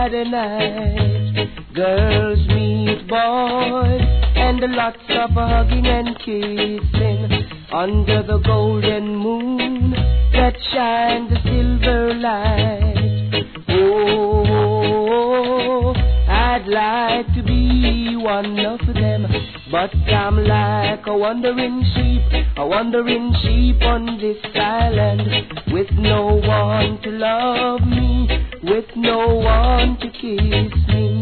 Friday night. Girls meet boys and lots of hugging and kissing under the golden moon that shines a silver light. Oh, I'd like to be one of them, but I'm like a wandering sheep on this island, with no one to love me, with no one to kiss me.